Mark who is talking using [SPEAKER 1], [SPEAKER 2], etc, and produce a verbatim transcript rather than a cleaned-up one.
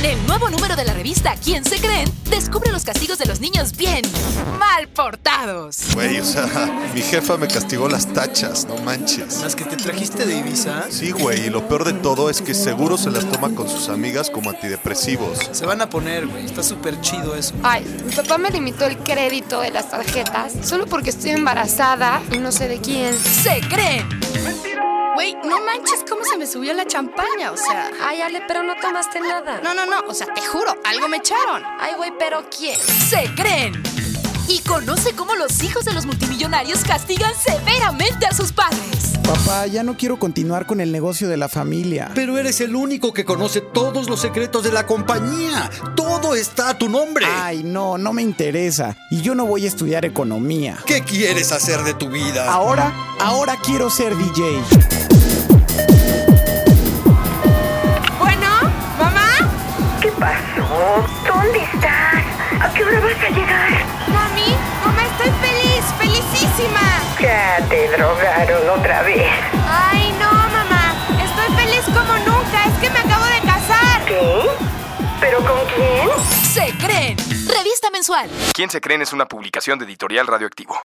[SPEAKER 1] En el nuevo número de la revista ¿Quién se creen? Descubre los castigos de los niños bien mal portados.
[SPEAKER 2] Güey, o sea, mi jefa me castigó las tachas, no manches.
[SPEAKER 3] ¿Las que te trajiste de Ibiza?
[SPEAKER 2] Sí, güey, y lo peor de todo es que seguro se las toma con sus amigas como antidepresivos.
[SPEAKER 3] Se van a poner, güey, está súper chido eso.
[SPEAKER 4] Ay, mi papá me limitó el crédito de las tarjetas solo porque estoy embarazada y no sé de quién.
[SPEAKER 1] ¡Se creen!
[SPEAKER 5] Güey, no manches cómo se me subió la champaña, o sea...
[SPEAKER 4] Ay, Ale, pero no tomaste nada.
[SPEAKER 5] No, no, no, o sea, te juro, algo me echaron.
[SPEAKER 4] Ay, güey, pero ¿quién?
[SPEAKER 1] ¡Se creen! Y conoce cómo los hijos de los multimillonarios castigan severamente a sus padres.
[SPEAKER 6] Papá, ya no quiero continuar con el negocio de la familia.
[SPEAKER 7] Pero eres el único que conoce todos los secretos de la compañía. Todo está a tu nombre.
[SPEAKER 6] Ay, no, no me interesa. Y yo no voy a estudiar economía.
[SPEAKER 7] ¿Qué quieres hacer de tu vida?
[SPEAKER 6] Ahora, ahora quiero ser D J.
[SPEAKER 4] Bueno, ¿mamá?
[SPEAKER 8] ¿Qué pasó? ¿Dónde estás? ¿A qué hora vas a llegar?
[SPEAKER 4] Mami, mamá, estoy feliz, felicísima.
[SPEAKER 8] Ya te drogaron otra vez.
[SPEAKER 4] Ay, no, mamá, estoy feliz como nunca, es que me acabo de casar.
[SPEAKER 8] ¿Qué? ¿Pero con quién?
[SPEAKER 1] ¡Se creen! Revista mensual.
[SPEAKER 9] ¿Quién se creen? Es una publicación de Editorial Radioactivo.